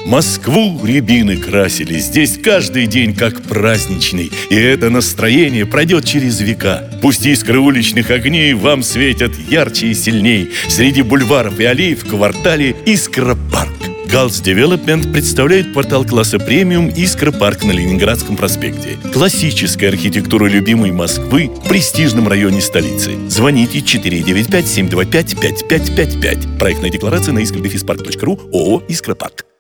Москву рябины красили, здесь каждый день как праздничный. И это настроение пройдет через века. Пусть искры уличных огней вам светят ярче и сильней. Среди бульваров и аллей в квартале Искра-парк. Галс Девелопмент представляет квартал класса премиум Искра-парк на Ленинградском проспекте. Классическая архитектура любимой Москвы в престижном районе столицы. Звоните 495-725-5555. Проектная декларация на искра-парк.ру ООО «Искра-парк».